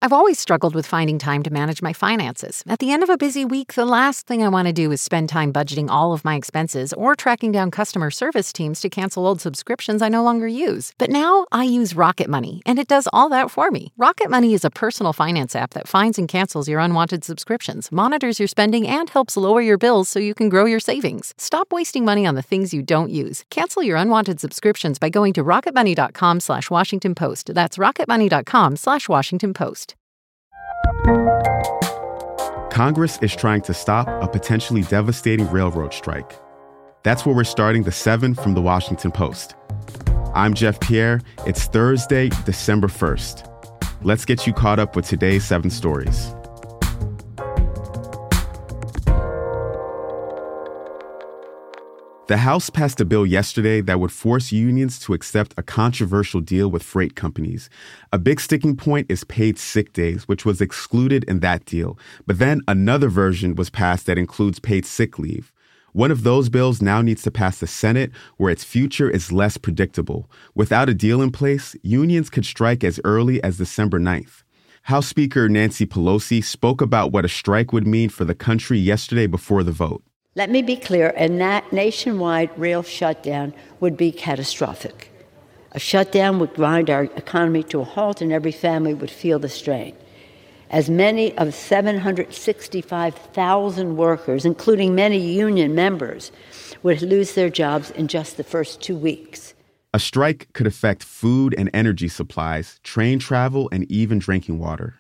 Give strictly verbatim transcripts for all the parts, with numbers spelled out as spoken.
I've always struggled with finding time to manage my finances. At the end of a busy week, the last thing I want to do is spend time budgeting all of my expenses or tracking down customer service teams to cancel old subscriptions I no longer use. But now I use Rocket Money, and it does all that for me. Rocket Money is a personal finance app that finds and cancels your unwanted subscriptions, monitors your spending, and helps lower your bills so you can grow your savings. Stop wasting money on the things you don't use. Cancel your unwanted subscriptions by going to rocketmoney.com slash Washington Post. That's rocketmoney.com slash Washington Post. Congress is trying to stop a potentially devastating railroad strike. That's where we're starting the seven from the Washington Post. I'm Jeff Pierre. It's Thursday, December first. Let's get you caught up with today's seven stories. The House passed a bill yesterday that would force unions to accept a controversial deal with freight companies. A big sticking point is paid sick days, which was excluded in that deal. But then another version was passed that includes paid sick leave. One of those bills now needs to pass the Senate, where its future is less predictable. Without a deal in place, unions could strike as early as December ninth. House Speaker Nancy Pelosi spoke about what a strike would mean for the country yesterday before the vote. Let me be clear, a na- nationwide rail shutdown would be catastrophic. A shutdown would grind our economy to a halt and every family would feel the strain. As many of seven hundred sixty-five thousand workers, including many union members, would lose their jobs in just the first two weeks. A strike could affect food and energy supplies, train travel, and even drinking water.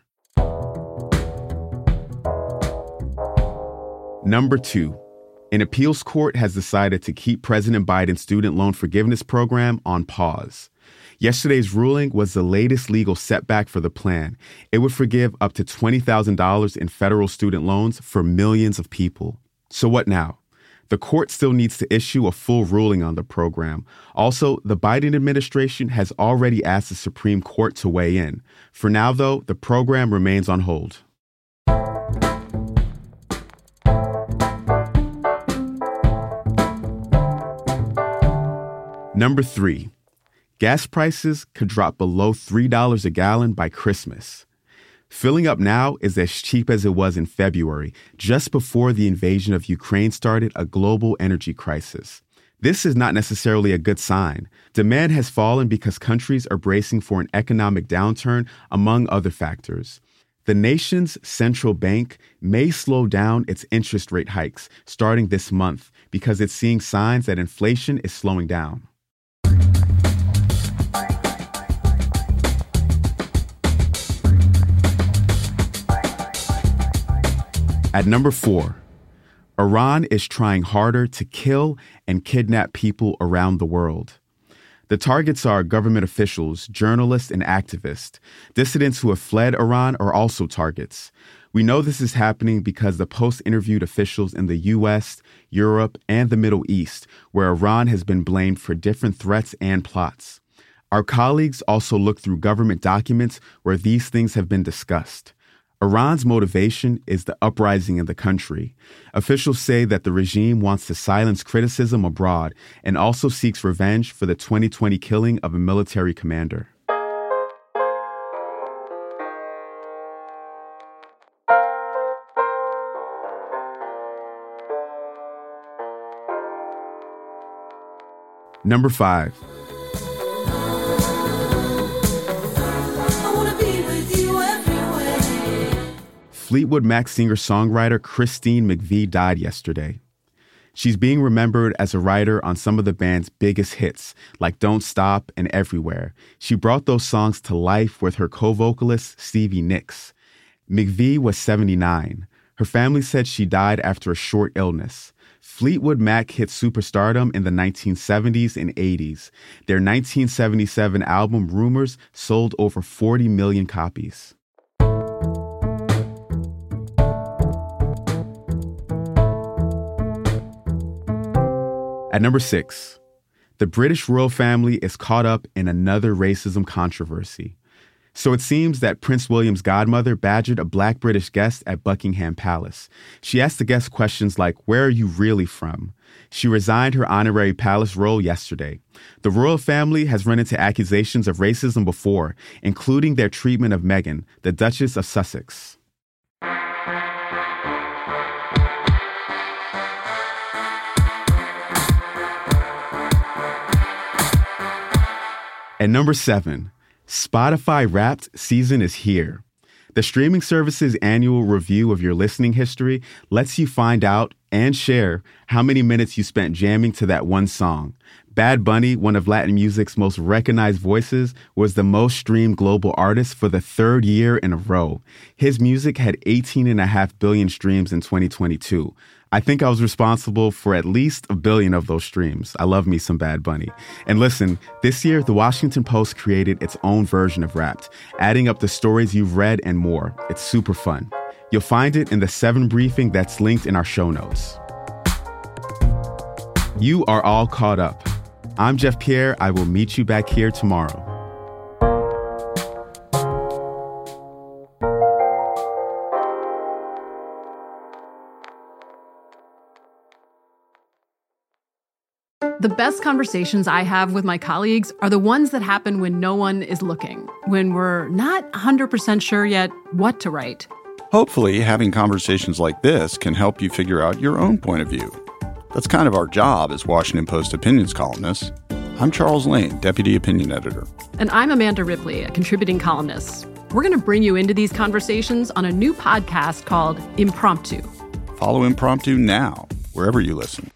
Number two. An appeals court has decided to keep President Biden's student loan forgiveness program on pause. Yesterday's ruling was the latest legal setback for the plan. It would forgive up to twenty thousand dollars in federal student loans for millions of people. So what now? The court still needs to issue a full ruling on the program. Also, the Biden administration has already asked the Supreme Court to weigh in. For now, though, the program remains on hold. Number three, gas prices could drop below three dollars a gallon by Christmas. Filling up now is as cheap as it was in February, just before the invasion of Ukraine started a global energy crisis. This is not necessarily a good sign. Demand has fallen because countries are bracing for an economic downturn, among other factors. The nation's central bank may slow down its interest rate hikes starting this month because it's seeing signs that inflation is slowing down. At number four, Iran is trying harder to kill and kidnap people around the world. The targets are government officials, journalists, and activists. Dissidents who have fled Iran are also targets. We know this is happening because the Post interviewed officials in the U S, Europe, and the Middle East, where Iran has been blamed for different threats and plots. Our colleagues also looked through government documents where these things have been discussed. Iran's motivation is the uprising in the country. Officials say that the regime wants to silence criticism abroad and also seeks revenge for the twenty twenty killing of a military commander. Number five. Fleetwood Mac singer-songwriter Christine McVie died yesterday. She's being remembered as a writer on some of the band's biggest hits, like Don't Stop and Everywhere. She brought those songs to life with her co-vocalist Stevie Nicks. McVie was seventy-nine. Her family said she died after a short illness. Fleetwood Mac hit superstardom in the nineteen seventies and eighties. Their nineteen seventy-seven album Rumors sold over forty million copies. At number six, the British royal family is caught up in another racism controversy. So it seems that Prince William's godmother badgered a black British guest at Buckingham Palace. She asked the guest questions like, "Where are you really from?" She resigned her honorary palace role yesterday. The royal family has run into accusations of racism before, including their treatment of Meghan, the Duchess of Sussex. At number seven, Spotify Wrapped season is here. The streaming service's annual review of your listening history lets you find out and share how many minutes you spent jamming to that one song. Bad Bunny, one of Latin music's most recognized voices, was the most streamed global artist for the third year in a row. His music had eighteen and a half billion streams in twenty twenty-two. I think I was responsible for at least a billion of those streams. I love me some Bad Bunny. And listen, this year, The Washington Post created its own version of Wrapped, adding up the stories you've read and more. It's super fun. You'll find it in the seven briefing that's linked in our show notes. You are all caught up. I'm Jeff Pierre. I will meet you back here tomorrow. The best conversations I have with my colleagues are the ones that happen when no one is looking, when we're not one hundred percent sure yet what to write. Hopefully, having conversations like this can help you figure out your own point of view. That's kind of our job as Washington Post opinions columnists. I'm Charles Lane, Deputy Opinion Editor. And I'm Amanda Ripley, a contributing columnist. We're going to bring you into these conversations on a new podcast called Impromptu. Follow Impromptu now, wherever you listen.